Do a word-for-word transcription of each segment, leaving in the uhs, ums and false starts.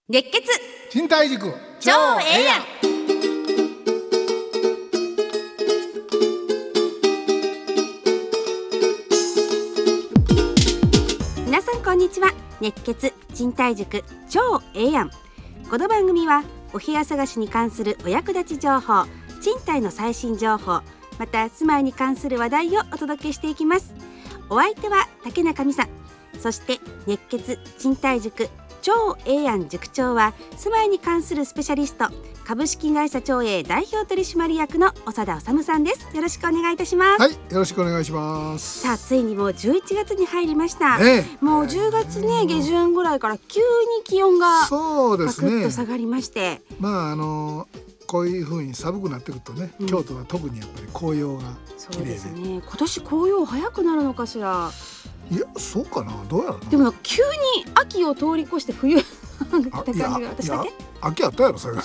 熱血賃貸塾超ええやん。皆さんこんにちは。熱血賃貸塾超ええやん。この番組はお部屋探しに関するお役立ち情報、賃貸の最新情報、また住まいに関する話題をお届けしていきます。お相手は竹中美沙、そして熱血賃貸塾超ええやん塾長は住まいに関するスペシャリスト、株式会社超え代表取締役の長田治さんです。よろしくお願いいたします。 はい、よろしくお願いします。 さあ、ついにもうじゅういちがつに入りました、 ね、 もうじゅうがつね、下旬ぐらいから急に気温がそうでガすね、 クッと下がりまして、 まああのこういう風に寒くなってくるとね、うん、京都は特にやっぱり紅葉が綺麗で、 そうですね、今年紅葉早くなるのかしら。 いや、そうかな、どうやろな。 でも急に秋を通り越して冬って感じが、私だけ秋あったやろそれが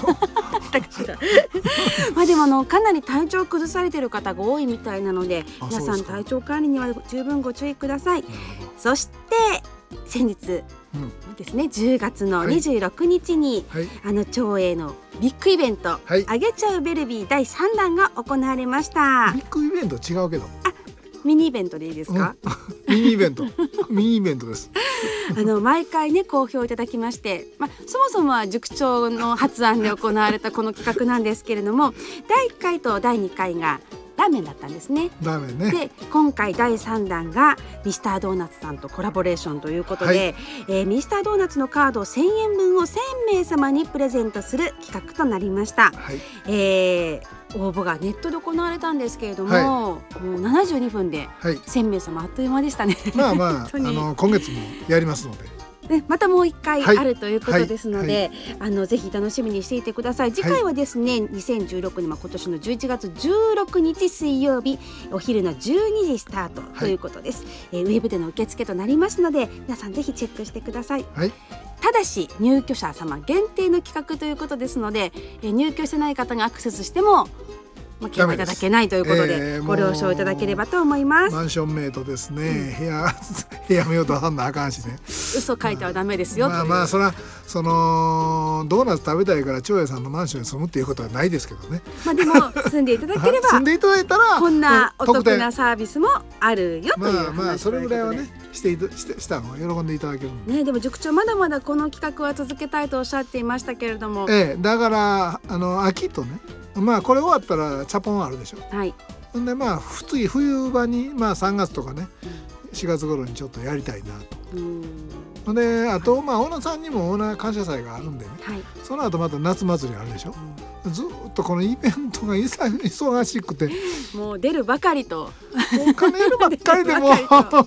まあでもあのかなり体調崩されている方が多いみたいなので、皆さん体調管理には十分ご注意ください。そして先日、うん、ですね、じゅうがつのにじゅうろくにちに、はいはい、あの超えのビッグイベント、はい、あげちゃうベルビーだいさんだんが行われました。 ビッグイベント違うけど、 あ、ミニイベントでいいですか、 うん、ミニイベントミニイベントですあの毎回ね好評いただきまして、まあ、そもそもは塾長の発案で行われたこの企画なんですけれども、だいいっかいとだいにかいがラーメンだったんですね。 ラーメンね。 で今回だいさんだんがミスタードーナツさんとコラボレーションということで、はい、えー、ミスタードーナツのカードせんえんぶんをせんめいさまにプレゼントする企画となりました、はい、えー、応募がネットで行われたんですけれども、はい、もうななじゅうにふんでせんめいさま、あっという間でしたね。 まあまあ、あの今月もやりますので、 ね、またもう一回あるということですので、はいはい、あのぜひ楽しみにしていてください。次回はですね、はい、にせんじゅうろくねん、今年のじゅういちがつじゅうろくにち水曜日お昼のじゅうにじスタートということです、はい、えー、ウェブでの受付となりますので、皆さんぜひチェックしてください、はい、ただし入居者様限定の企画ということですので、えー、入居してない方がアクセスしてもまあ、券はいただけないということで、えー、ご了承いただければと思います。 マンションメイトですね、うん、部屋部屋目を出さんなあかんしね、 嘘書いてはダメですよ、 まあ、まあまあそれはそのドーナツ食べたいから長屋さんのマンションに住むっていうことはないですけどね。 まあでも住んでいただければ住んでいただいたらこんなお得なサービスもあるよという話。 まあまあそれぐらいはねしていしてしたのを喜んでいただけるね。でも塾長まだまだこの企画は続けたいとおっしゃっていましたけれども、 ええ、だからあの秋とね、まあこれ終わったらチャポンあるでしょ。はい。ほんでまあ次冬場にまあさんがつとかね、しがつ頃にちょっとやりたいなと。うん。ほんであと、はい、まあオーナーさんにもオーナー感謝祭があるんでね。はい。その後また夏祭りあるでしょ。うん、ずっとこのイベントが忙しくて。 もう出るばかりと。 お金いるばっかりでも。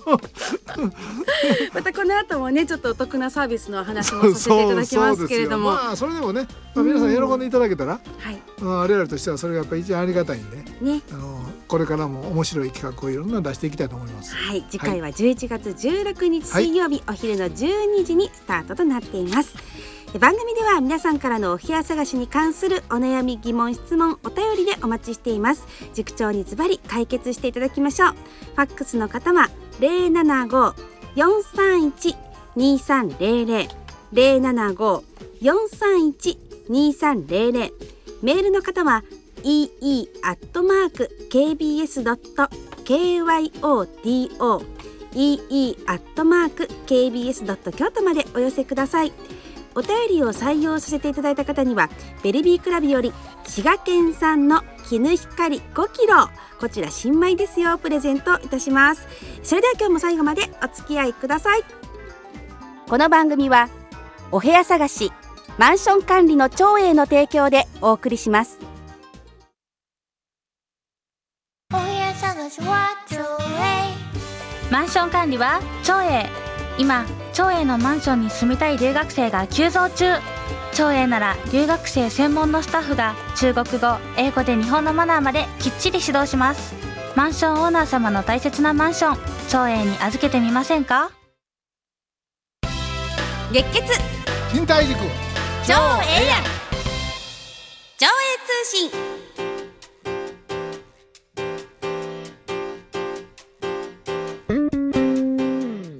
またこの後もねちょっとお得なサービスの話もさせていただきますけれども、 まあそれでもね、まあ、皆さん喜んでいただけたら、はい、まあ、我々としてはそれがやっぱり一番ありがたいんで、ね、あのこれからも面白い企画をいろんな出していきたいと思います。 はい、次回はじゅういちがつじゅうろくにち水曜日、はい、お昼のじゅうにじにスタートとなっています。番組では皆さんからのお部屋探しに関するお悩み、疑問、質問、お便りでお待ちしています。塾長にズバリ解決していただきましょう。ファックスの方は ゼロななご よんさんいち にさんゼロゼロ ゼロななご よんさんいち にさんゼロゼロ、メールの方は イーイー アットマーク ケービーエス ドット ケーワイオーティーオー イーイー アットマーク ケービーエス ドット 京都までお寄せください。お便りを採用させていただいた方にはベルビークラブより滋賀県産の絹光ごキロ、こちら新米ですよ、プレゼントいたします。それでは今日も最後までお付き合いください。この番組はお部屋探し、マンション管理の長英の提供でお送りします。 お部屋探しは長英、 マンション管理は長英。今長英のマンションに住みたい留学生が急増中。長英なら留学生専門のスタッフが中国語、英語で日本のマナーまできっちり指導します。マンションオーナー様の大切なマンション、長英に預けてみませんか？ 熱血賃貸塾超ええやん、長英通信。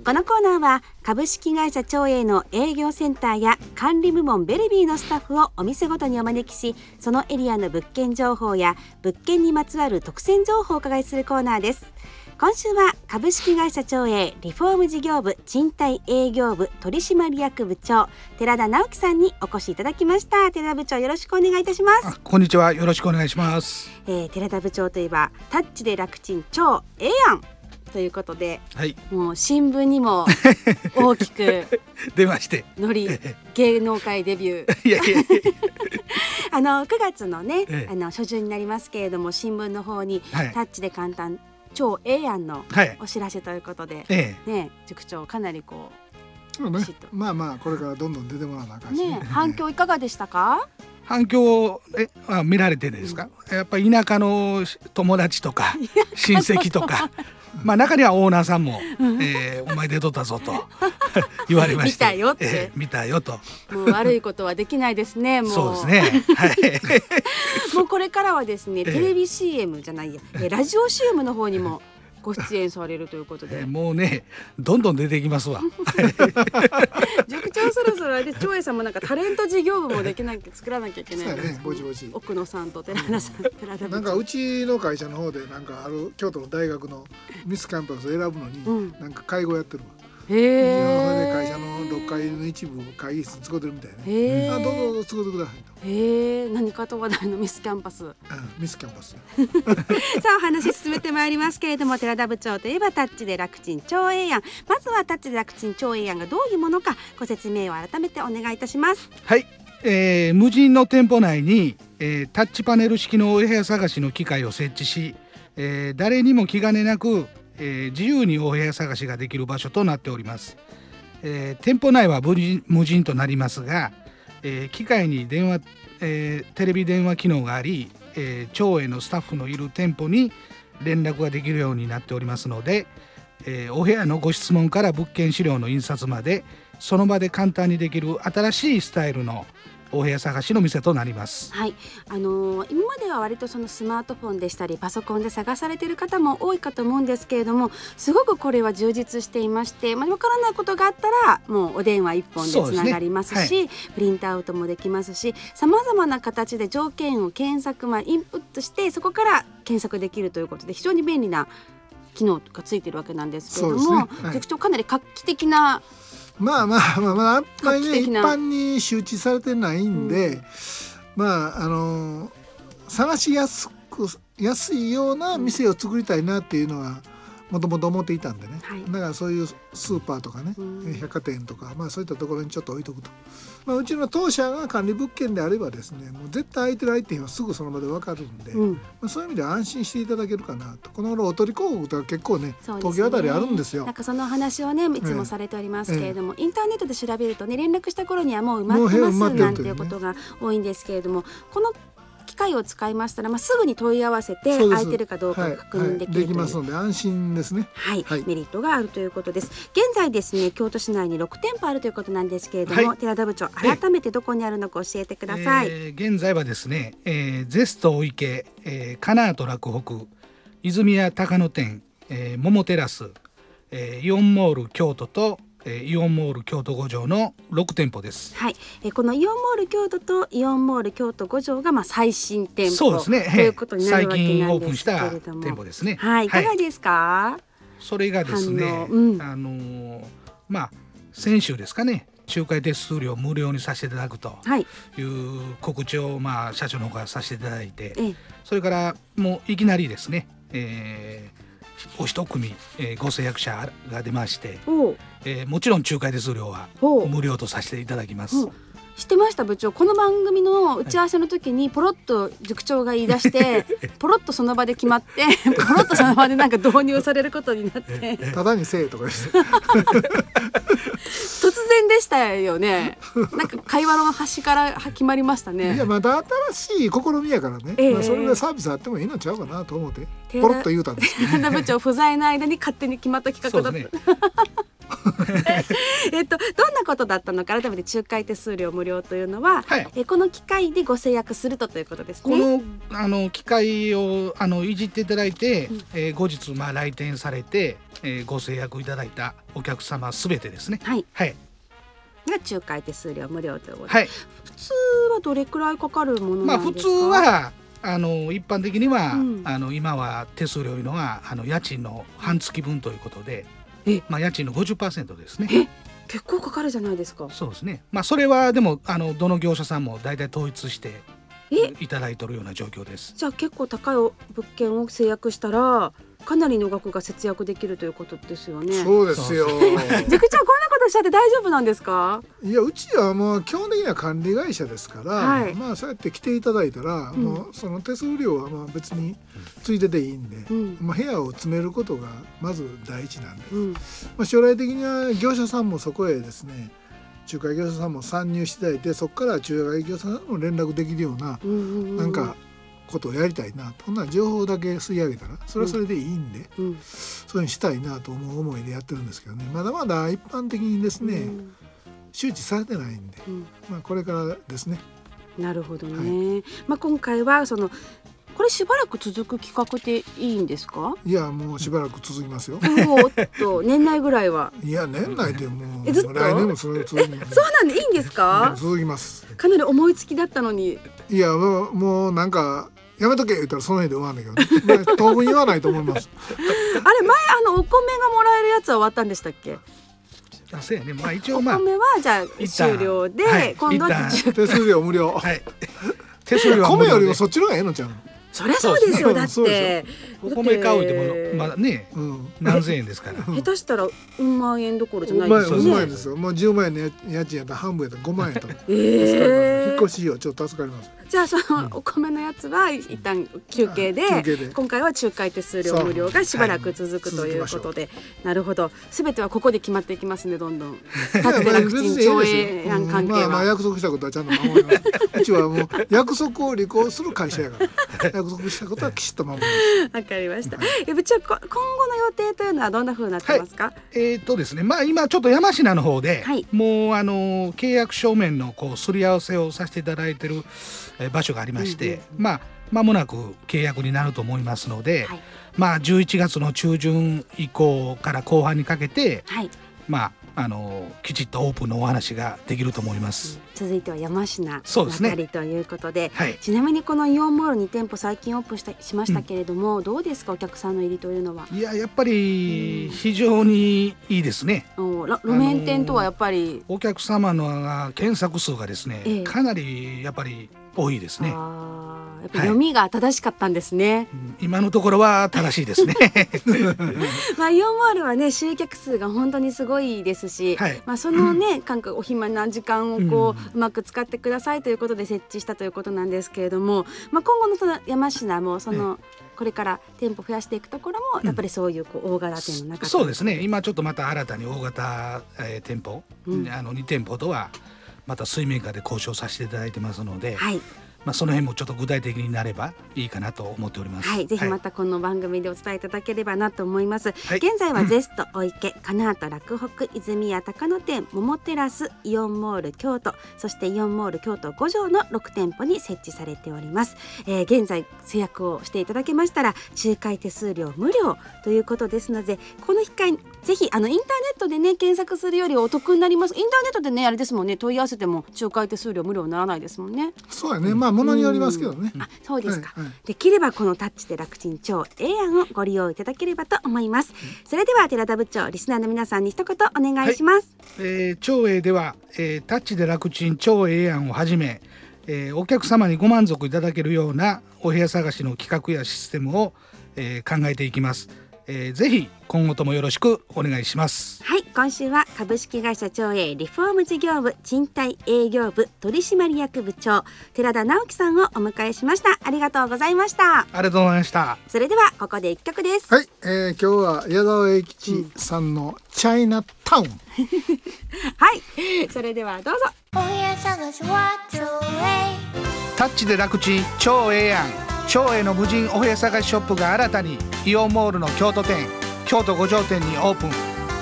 このコーナーは株式会社長栄の営業センターや管理部門ベルビーのスタッフをお店ごとにお招きし、そのエリアの物件情報や物件にまつわる特選情報をお伺いするコーナーです。今週は株式会社長栄リフォーム事業部賃貸営業部取締役部長寺田直樹さんにお越しいただきました。寺田部長、よろしくお願いいたします。 こんにちは、よろしくお願いします。 えー、寺田部長といえばタッチで楽ちん超ええやんということで、はい、もう新聞にも大きく出まして乗り芸能界デビューいやいやいやあのくがつのね、ええ、あの初旬になりますけれども、新聞の方に、はい、タッチで簡単超ええやんのお知らせということで、はい、ね、塾長かなりこう、 ね、まあまあこれからどんどん出てもらわなあかんし、ね、 反響いかがでしたか？ 反響えあ見られてですか、うん、やっぱり田舎の友達とか親戚とかまあ中にはオーナーさんも、えー、お前出とったぞと言われまして、 見たよって、 えー、見たよと、 もう悪いことはできないですね。もうそうですね、はい、 もうこれからはですね、テレビ シーエム じゃないや、えー、ラジオ シーエム の方にもご出演されるということで、 えー、もうねどんどん出てきますわ塾長そろそろあれで長栄さんもなんかタレント事業部もできなきゃ作らなきゃいけないんです、ね、 ぼちぼち奥野さんと寺田さん、うん、寺田部長なんかうちの会社の方でなんかある京都の大学のミスキャンパスを選ぶのに、うん、なんか会合やってるわ。へー、会社のろっかいの一部会議室使ってるみたいね。へー、あ、どうぞどうぞ使ってくださいと。 へー、何かと話題のミスキャンパス、うん、 ミスキャンパスさあお話進めてまいりますけれども、寺田部長といえばタッチで楽ちん超ええやん、まずはタッチで楽ちん超ええやんがどういうものかご説明を改めてお願いいたします。 はい、えー、無人の店舗内に、えー、タッチパネル式のお部屋探しの機械を設置し、えー、誰にも気兼ねなくえー、自由にお部屋探しができる場所となっております。えー、店舗内は無人、無人となりますが、えー、機械に電話、えー、テレビ電話機能があり、えー、長栄のスタッフのいる店舗に連絡ができるようになっておりますので、えー、お部屋のご質問から物件資料の印刷までその場で簡単にできる新しいスタイルのお部屋探しの店となります。 はい、あのー、今までは割とそのスマートフォンでしたりパソコンで探されている方も多いかと思うんですけれども、すごくこれは充実していまして、まあ、分からないことがあったらもうお電話一本でつながりますし、ね、はい、プリントアウトもできますし、さまざまな形で条件を検索、まあ、インプットしてそこから検索できるということで非常に便利な機能がついているわけなんですけれども、ね、はい、かなり画期的な、 まあまあまあまああんまりね一般に周知されてないんで、うん、まああの探しやすく安いような店を作りたいなっていうのはもともと思っていたんでね、はい、だからそういうスーパーとかね、うん、百貨店とか、まあ、そういったところにちょっと置いとくと、まあ、うちの当社が管理物件であればですね、もう絶対空いてる相手はすぐその場で分かるんで、うん、まあ、そういう意味では安心していただけるかなと。この頃おとり広告とか結構 ね, ね東京あたりあるんですよ。 なんかその話をねいつもされておりますけれども、ええ、インターネットで調べるとね連絡した頃にはもう埋まってますなんていうことが多いんですけれども、この機械を使いましたら、まあ、すぐに問い合わせて空いてるかどうかを確認できるという、はいはい、できますので安心ですね、はいはい、メリットがあるということです。現在ですね京都市内にろくてんぽあるということなんですけれども、はい、寺田部長改めてどこにあるのか教えてください。 えー、現在はですね、えー、ゼストお池、えー、カナート洛北、泉谷高野店、えー、桃テラス、えー、イオンモール京都とイオンモール京都五条のろくてんぽです。 はい、えこのイオンモール京都とイオンモール京都五条がまあ最新店舗、そうですね、ということになるわけなんですけれども、最近オープンした店舗ですね。はい、いかがですか？はい、 それがですね、うん、あのー、まあ先週ですかね、仲介手数料無料にさせていただくという告知を、まあ、社長の方からさせていただいて、ええ、それからもういきなりですね、えーお一組、えー、ご制約者が出まして、えー、もちろん仲介手数料は無料とさせていただきます。 知ってました部長？この番組の打ち合わせの時にポロッと塾長が言い出してポロッとその場で決まってポロッとその場でなんか導入されることになってただにせえとか言って突然でしたよね。なんか会話の端から決まりましたね。 いやまた新しい試みやからね、えーまあ、それでサービスあってもいいのちゃうかなと思ってポロッと言うたんですけど、 ね、部長不在の間に勝手に決まった企画だった、 えっとどんなことだったのか改めて仲介手数料無料というのは、はい、えこの機会でご制約するとということですね。 このあの機会をあのいじっていただいて、うん、えー、後日まあ来店されて、えー、ご制約いただいたお客様すべてですね。 はい、 はい、 が仲介手数料無料ということで、 はい、 普通はどれくらいかかるものなんですか？ まあ、普通はあの一般的には、うん、あの今は手数料いうのはあの家賃の半月分ということで、え、まあ、家賃の ごじゅっパーセント ですね。 え、結構かかるじゃないですか。 そうですね。まあ、それはでもあのどの業者さんも大体統一していただいているような状況です。 じゃあ結構高い物件を制約したらかなりの額が節約できるということですよね。 そうですよ。 塾長こんなことしちゃって大丈夫なんですか？ いや、うちはもう基本的には管理会社ですから、はい、まあそうやって来ていただいたら、うん、もうその手数料はまあ別についででいいんで、うん、まあ、部屋を詰めることがまず第一なんで、うん、まあ、将来的には業者さんもそこへですね、仲介業者さんも参入していただいて、そこから仲介業者さんも連絡できるような、うんうんうん、なんかことをやりたいなと。こんな情報だけ吸い上げたらそれはそれでいいんで、うん、そういうにしたいなと思う思いでやってるんですけどね、まだまだ一般的にですね、うん、周知されてないんで、うん、まあ、これからですね。 なるほどね、はい、まあ、今回はそのこれしばらく続く企画でいいんですか？ いや、もうしばらく続きますよ。 おっと年内ぐらいは。 いや、年内でもうずっと来年もそれ続きます。 そうなんでいいんですか？ 続きます。 かなり思いつきだったのに。 いや、もう、もうなんかやめとけ言ったらその辺で終わるんだけど、ね、まあ、当分言わないと思います。 あれ前あのお米がもらえるやつは終わったんでしたっけ？ あ、そうやね。まあ一応まあお米はじゃあ終了で、はい、今度は手数料無料。 はい。手数料米よりもそっちの方がええのちゃうの？ そりゃそうですよ。だってお米買うてもまだね、うん、何千円ですから。 下手したらうん万円どころじゃないですよね。 うんまいですよ。もうじゅうまん円の家賃やったら半分やったらごまん円と。えー、 引っ越しよちょっと助かります。 じゃあそのお米のやつは一旦休憩で、休憩で今回は仲介手数料無料がしばらく続くということで、はい、なるほど。すべてはここで決まっていきますね、どんどん。タッチで楽ちん上映案関係は、 まあ、まあ約束したことはちゃんと守ります。うちはもう約束を履行する会社やから約束したことはきちっと守ります。 わかりました。はい、部長、今後の予定というのはどんな風になってますか？はい、 えー、っとですね、まあ今ちょっと山科の方で、はい、もうあの契約書面のこうすり合わせをさせていただいている場所がありまして、うんうんうん、まあ間もなく契約になると思いますので、はい、まあじゅういちがつの中旬以降から後半にかけて、はい、まああのきちっとオープンのお話ができると思います。 うん、続いては山科のあたりということで、はい、ちなみにこのイオンモールに店舗最近オープンしたしましたけれども、うん、どうですか、お客さんの入りというのは？ いや、やっぱり非常にいいですね。 うん、路面店とはやっぱりお客様の検索数がですね、ええ、かなりやっぱり多いですね。 あ、やっぱ読みが正しかったんですね。はい、 今のところは正しいですね。 まあイオンモールはね、集客数が本当にすごいですし、はい、まあそのね、うん、感覚お暇な時間をこう、うん、うまく使ってくださいということで設置したということなんですけれども、まあ今後のその山科もその、ね、これから店舗増やしていくところもやっぱりそういうこう大型店の中、 うん、そうですね。今ちょっとまた新たに大型、えー、店舗、うん、あのに店舗とはまた水面下で交渉させていただいてますので、はい、まあ、その辺もちょっと具体的になればいいかなと思っております。 はい、ぜひまたこの番組でお伝えいただければなと思います。はい、現在はゼストお池、金畑洛北、泉屋高野店、桃テラス、イオンモール京都、そしてイオンモール京都五条のろく店舗に設置されております。えー、現在制約をしていただけましたら仲介手数料無料ということですので、この機会ぜひあのインターネットでね検索するよりお得になります。インターネットでねあれですもんね、問い合わせても仲介手数料無料にならないですもんね。 そうやね、まあものによりますけどね。 あ、そうですか。はいはい、できればこのタッチで楽ちん超ええ案をご利用いただければと思います。うん、それでは寺田部長、リスナーの皆さんに一言お願いします。 はい、えー、超ええでは、えー、タッチで楽ちん超ええ案をはじめ、えー、お客様にご満足いただけるようなお部屋探しの企画やシステムを、えー、考えていきます。えー、ぜひ今後ともよろしくお願いします。 はい、今週は株式会社長栄リフォーム事業部賃貸営業部取締役部長寺田直樹さんをお迎えしました。ありがとうございました。 ありがとうございました。 それではここで一曲です。 はい、えー、今日は矢沢永吉さんのチャイナタウン、うん、 はい、それではどうぞ。 お部屋探しは長栄タッチで楽ちん超ええやん。長栄の無人お部屋探しショップが新たにイオンモールの京都店、京都五条店にオープン。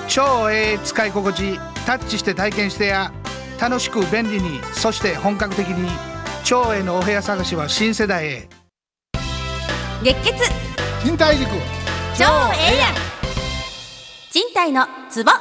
超ええ使い心地、タッチして体験してや、楽しく便利に、そして本格的に。超ええのお部屋探しは新世代へ。 熱血人体塾超ええやん、人体のツボ。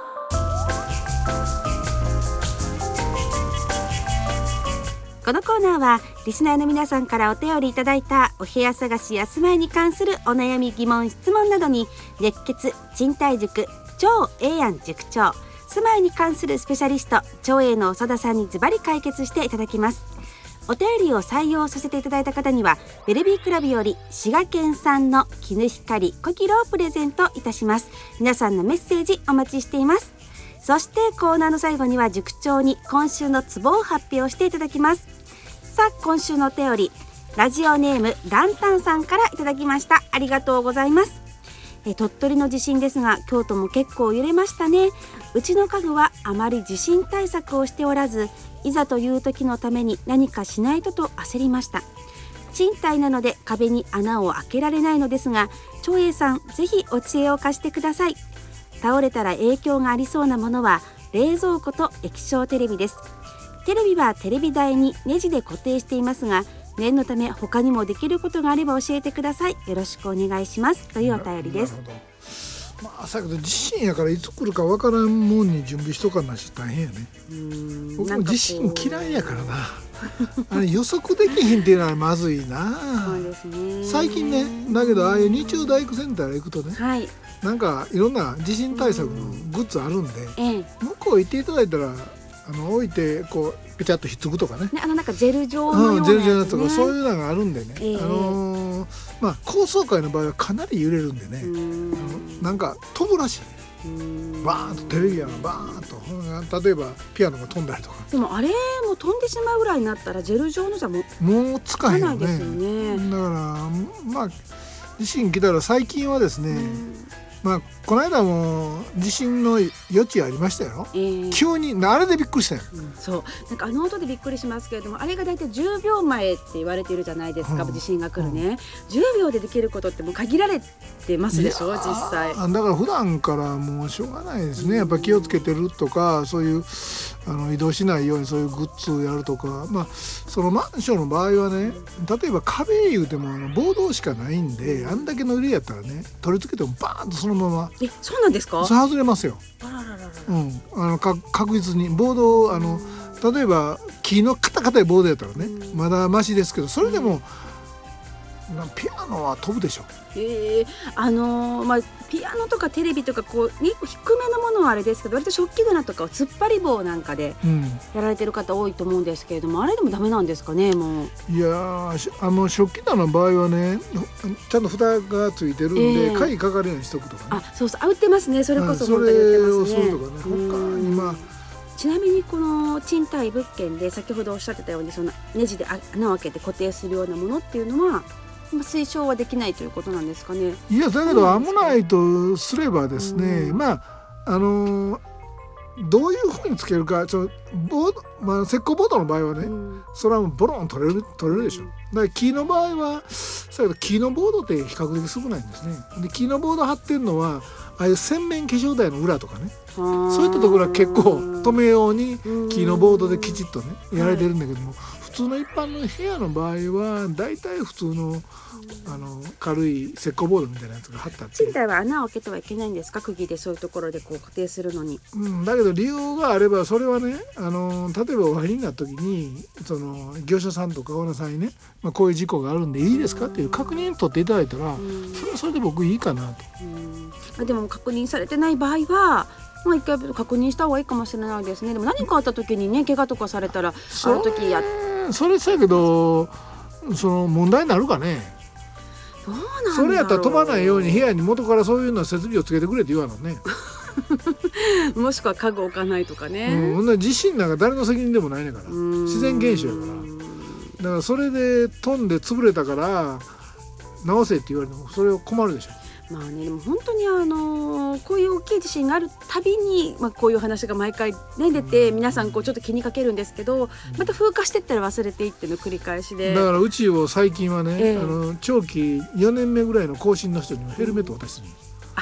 このコーナーはリスナーの皆さんからお便りいただいたお部屋探しや住まいに関するお悩み疑問質問などに、熱血賃貸塾超ええやん塾長、住まいに関するスペシャリスト超えの長田さんにズバリ解決していただきます。お便りを採用させていただいた方にはベルビークラブより滋賀県産の絹光小キロをプレゼントいたします。皆さんのメッセージお待ちしています。そしてコーナーの最後には塾長に今週のツボを発表していただきます。さあ今週のお便り、ラジオネームランタンさんからいただきました。ありがとうございます。え鳥取の地震ですが、京都も結構揺れましたね。うちの家具はあまり地震対策をしておらず、いざという時のために何かしないとと焦りました。賃貸なので壁に穴を開けられないのですが、長英さんぜひお知恵を貸してください。倒れたら影響がありそうなものは冷蔵庫と液晶テレビです。テレビはテレビ台にネジで固定していますが、念のため他にもできることがあれば教えてください。よろしくお願いします、というお便りです。 まあ、さけど地震やからいつ来るかわからんもんに準備しとかなし大変やね。うーん、僕も地震嫌いやからなあれ予測できひんっていうのはまずいな。 そうですね。 最近ね、だけどああいう日中大工センター行くとね、 はい、 なんかいろんな地震対策のグッズあるんで、 ええ、 向こう行っていただいたらあの置いてこうペチャッとひっつくとかね、 ね、あのなんかジェル状のようなやつ、ね、うん、ジェル状のやつとかそういうのがあるんでね、ええ、あのー、まあ高層階の場合はかなり揺れるんでね、うんなんか飛ぶらしい。バーンとテレビがバーンと、例えばピアノが飛んだりとか。 でもあれも飛んでしまうぐらいになったらジェル状のじゃもうもう使えないよね。 ですよね。 だからまあ地震来たら最近はですね、まあこの間も地震の余地ありましたよ、えー、急にあれでびっくりしたよ、 うん、そうなんかあの音でびっくりしますけれども、あれがだいたいじゅうびょうまえって言われているじゃないですか、うん、地震が来るね、うん、じゅうびょうでできることってもう限られてますでしょ実際。 だから普段からもうしょうがないですね。やっぱ気をつけてるとか、そういうあの移動しないようにそういうグッズをやるとか、まあそのマンションの場合はね、例えば壁言うてもボードしかないんで、あんだけの揺れやったらね取り付けてもバーンとそのまま。 え、そうなんですか？ それ外れますよ。 あらららら、 うん、あのか確実にボードあの例えば木の硬硬いボードやったらねまだマシですけど、それでもピアノは飛ぶでしょ。 えー、あのー、まあピアノとかテレビとかこう低めのものはあれですけど、割と食器棚とかは突っ張り棒なんかでやられてる方多いと思うんですけれども、うん、あれでもダメなんですかね。もういやあの食器棚の場合はねちゃんと蓋がついてるんで、えー、鍵かかるようにしとくとかね。 あ、そうそう、あ、売ってますね。それこそ本当に売ってますね。それをするとかね。他にまあちなみにこの賃貸物件で先ほどおっしゃってたようにそのネジで穴を開けて固定するようなものっていうのは推奨はできないということなんですかね。 いやだけど危ないとすればですね、まああのー、どういうふうにつけるか、ちょボード、まあ、石膏ボードの場合はね、うん、それはもうボロン取れる取れるでしょ。だから木の場合はだけど木のボードって比較的少ないんですね。で木のボード貼ってるのはああいう洗面化粧台の裏とかね、そういったところは結構止めように木のボードできちっとねやられてるんだけども、普通の一般の部屋の場合はだいたい普通のあの軽い石膏ボードみたいなやつが貼ったって。 賃貸は穴を開けてはいけないんですか？釘でそういうところでこう固定するのに。 うん、だけど理由があればそれはね、あの例えばお入りになった時にその業者さんとかオーナーさんにね、まあ、こういう事故があるんでいいですかっていう確認取っていただいたら、それはそれで僕いいかなと。 うん、でも確認されてない場合はまあ、一回確認した方がいいかもしれないですね。でも何かあった時にね、怪我とかされたらあの時やそれさやけどその問題になるかね。 どうなんだろう。 それやったら飛ばないように部屋に元からそういうの設備をつけてくれって言わなねもしくは家具置かないとかね、 うん、地震なんか誰の責任でもないねんから、自然現象やから。だからそれで飛んで潰れたから直せって言われてもそれは困るでしょ。 まあね、でも本当にあのー、こういう大きい地震があるたびに、まあ、こういう話が毎回、ね、出て皆さんこうちょっと気にかけるんですけど、また風化していったら忘れていっての繰り返しで。 だからうちを最近はね、えー、あの長期よねんめぐらいの更新の人にはヘルメットを渡してるんです。 あ、教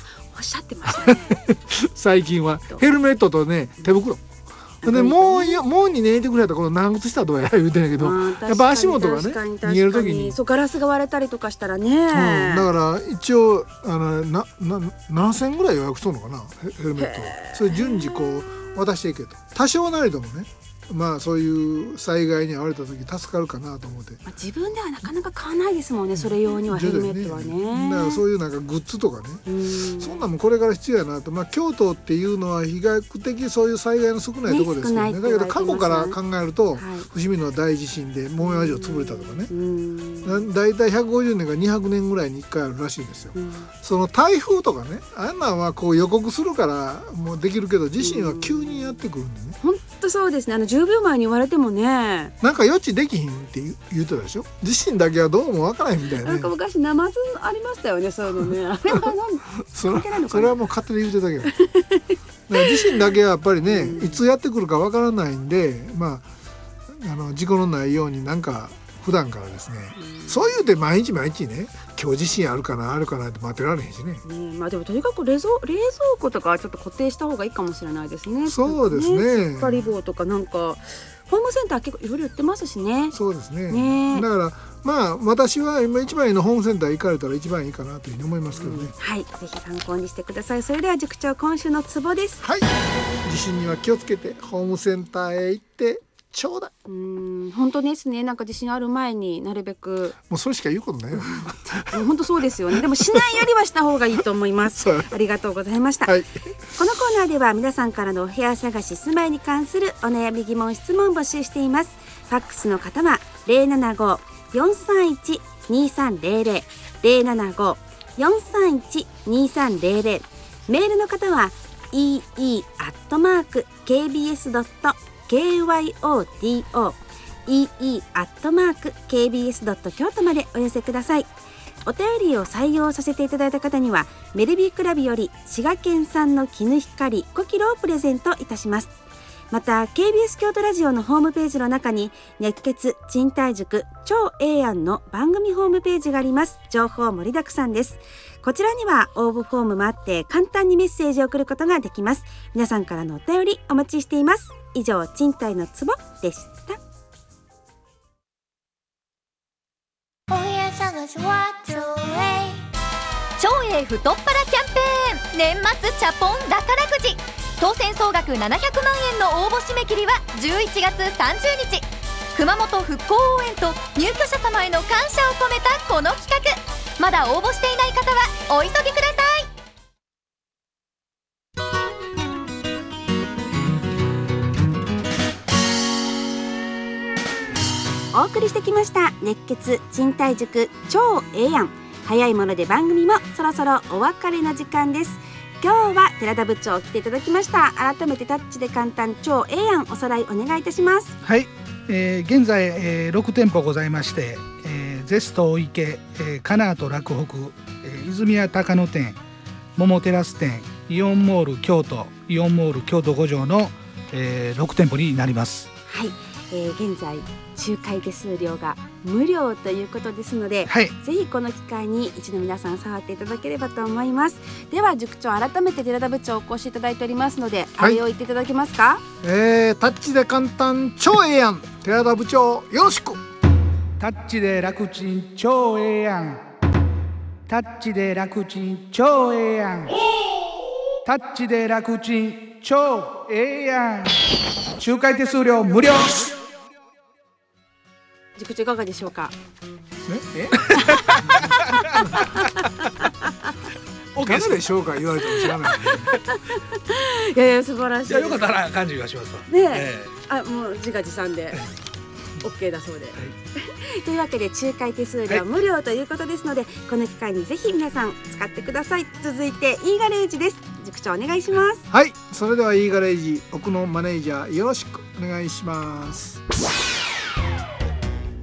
しゃってましたね最近はヘルメットとね手袋でもういやもうにねんいてくれたらこの長靴したらどうや言うてんやけど、やっぱ足元がね逃げる時にそうガラスが割れたりとかしたらね、うん、だから一応あのななななせんぐらい予約しとるのかなヘルメットをそれ順次こう渡していけと多少なりともねまあそういう災害に遭われた時助かるかなと思って、 まあ、自分ではなかなか買わないですもんねそれ用にはヘルメットは ね, ねだからそういうなんかグッズとかねそんなもこれから必要やなと、まあ、京都っていうのは比較的そういう災害の少ないところですけど ね, ねだけど過去から考えると、はい、伏見の大地震で桃山城潰れたとかねだいたいひゃくごじゅうねんからにひゃくねんぐらいにいっかいあるらしいんですよ。その台風とかねあんなんはこう予告するからもうできるけど地震は急にやってくるんでね本当そうですねあのじゅうびょうまえに言われてもねなんか予知できひんって言うてたでしょ地震だけはどうもわからへんみたいな、ね、 なんか昔ナマズありましたよねそういうのねあれは何それそれはもう勝手に言うてたけどだから地震だけはやっぱりね、うん、いつやってくるかわからないんでまああの事故のないようになんか普段からですね、うん、そういうて毎日毎日ね今日地震あるかなあるかなって待ってられへんしね、 ねまあ、でもとにかく冷蔵、冷蔵庫とかはちょっと固定した方がいいかもしれないですね。 そうですね突っ張り棒とかなんかホームセンター結構いろいろ売ってますしね。 そうです ね, ねだからまあ私は今一番いいのホームセンター行かれたら一番いいかなというふうに思いますけどね、うん、 はいぜひ参考にしてください。それでは塾長今週のツボです。 はい地震には気をつけてホームセンターへ行ってちょうだい。 うーん本当ですねなんか地震ある前になるべくもうそれしか言うことないよ本当そうですよねでもしないよりはした方がいいと思いますありがとうございました、はい、このコーナーでは皆さんからのお部屋探し住まいに関するお悩み疑問質問を募集しています。ファックスの方は ゼロななご よんさんいち にさんゼロゼロ ゼロななご よんさんいち にさんゼロゼロ メールの方は イーイー アットマーク ケービーエス ドット ケーワイオーティーオー イーイー アットマーク ケービーエス ドット 京都までお寄せください。お便りを採用させていただいた方にはメルビークラブより滋賀県産の絹光ごキロをプレゼントいたします。また ケービーエス 京都ラジオのホームページの中に熱血賃貸塾超ええ案の番組ホームページがあります。情報盛りだくさんです。こちらには応募フォームもあって簡単にメッセージを送ることができます。皆さんからのお便りお待ちしています。以上賃貸のツボでした。 お部屋探しはちょうえい超え太っ腹キャンペーン年末チャポン宝くじ当選総額ななひゃくまんえんの応募締め切りはじゅういちがつさんじゅうにち熊本復興応援と入居者様への感謝を込めたこの企画まだ応募していない方はお急ぎください。 お送りしてきました熱血賃貸塾超ええやん。早いもので番組もそろそろお別れの時間です。今日は寺田部長来ていただきました。改めてタッチで簡単超ええやんおさらいお願いいたします。 はい、えー、現在、えー、ろくてんぽございまして、えー、ゼスト大池、えー、カナート洛北、えー、泉谷高野店、桃テラス店、イオンモール京都、イオンモール京都五条の、えー、ろくてんぽになります。 はい、えー、現在仲介手数料が無料ということですので、はい、ぜひこの機会に一度皆さん触っていただければと思います。では塾長改めて寺田部長お越しいただいておりますので、はい、あれを言っていただけますか。 えー、タッチで簡単超ええやん寺田部長よろしく。 タッチで楽ちん超ええやんタッチで楽ちん超ええやんタッチで楽ちん超ええやん仲介手数料無料。 塾長いかがでしょうか。 ええ誰でしょうか言われても知らない、ね、 いやいや素晴らしい。 いやよかったな感じがしますわねえ、えー、あもう自画自賛でOK だそうで、はい、というわけで仲介手数料無料ということですので、はい、この機会にぜひ皆さん使ってください。続いて E ガレージです。塾長お願いします。 はい、それでは E ガレージ奥野マネージャーよろしくお願いします。 ガ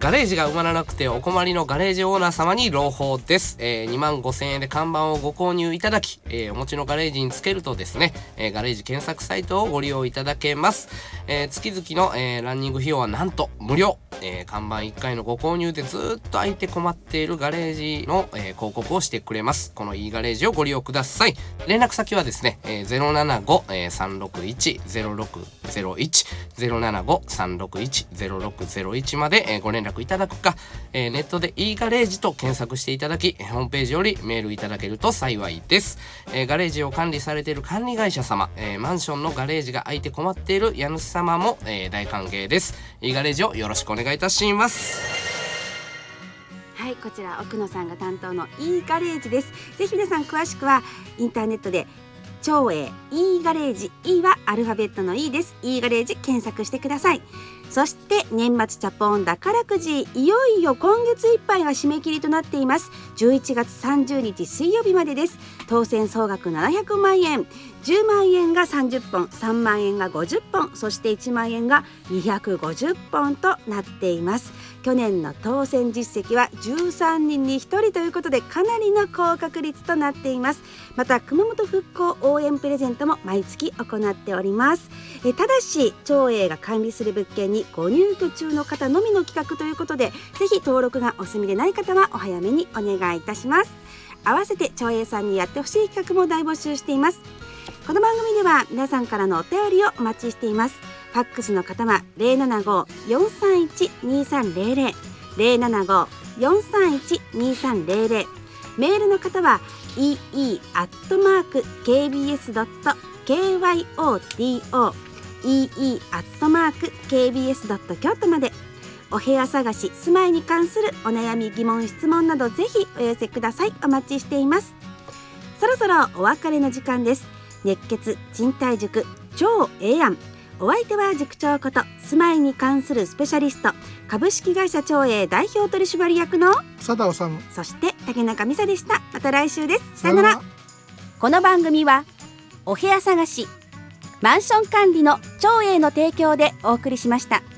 ガレージが埋まらなくてお困りのガレージオーナー様に朗報です。えー、にまんごせんえんで看板をご購入いただき、えー、お持ちのガレージにつけるとですね、えー、ガレージ検索サイトをご利用いただけます。えー、月々の、えー、ランニング費用はなんと無料。えー、看板いっかいのご購入でずっと空いて困っているガレージの、えー、広告をしてくれます。このいいガレージをご利用ください。連絡先はですね、えー、ゼロななご さんろくいち ゼロろくゼロいち ゼロななご さんろくいち ゼロろくゼロいちまで、えー、ご連絡いただくか、えー、ネットでいいガレージと検索していただき、ホームページよりメールいただけると幸いです。えー、ガレージを管理されている管理会社様、えー、マンションのガレージが空いて困っている家主様も、えー、大歓迎です。いいガレージをよろしくお願いいたします。 はい、こちら奥野さんが担当のいいガレージです。ぜひ皆さん詳しくはインターネットで長英いいガレージ、いいはアルファベットのいいです。いいガレージ検索してください。そして年末チャポン宝くじ、いよいよ今月いっぱいが締め切りとなっています。じゅういちがつさんじゅうにち水曜日までです。当選総額ななひゃくまんえん、じゅうまんえんがさんじゅっぽん、さんまんえんがごじゅっぽん、そしていちまんえんがにひゃくごじゅっぽんとなっています。去年の当選実績はじゅうさんにんにひとりということで、かなりの高確率となっています。また熊本復興応援プレゼントも毎月行っております。えただし長英が管理する物件にご入居中の方のみの企画ということで、ぜひ登録がお済みでない方はお早めにお願いいたします。合わせて長英さんにやってほしい企画も大募集しています。この番組では皆さんからのお便りをお待ちしています。ファックスの方は ゼロななご よんさんいち にさんゼロゼロ ゼロななご よんさんいち にさんゼロゼロ、メールの方は イーイー アットマーク ケービーエス ドット キョト イーイー アットマーク ケービーエス ドット 京都まで。お部屋探し、住まいに関するお悩み、疑問、質問などぜひお寄せください。お待ちしています。そろそろお別れの時間です。熱血賃貸塾超ええやん。お相手は塾長こと住まいに関するスペシャリスト、株式会社長英代表取締役の佐田治、 そして竹中美沙でした。また来週です。さよなら。この番組はお部屋探し、マンション管理の長英の提供でお送りしました。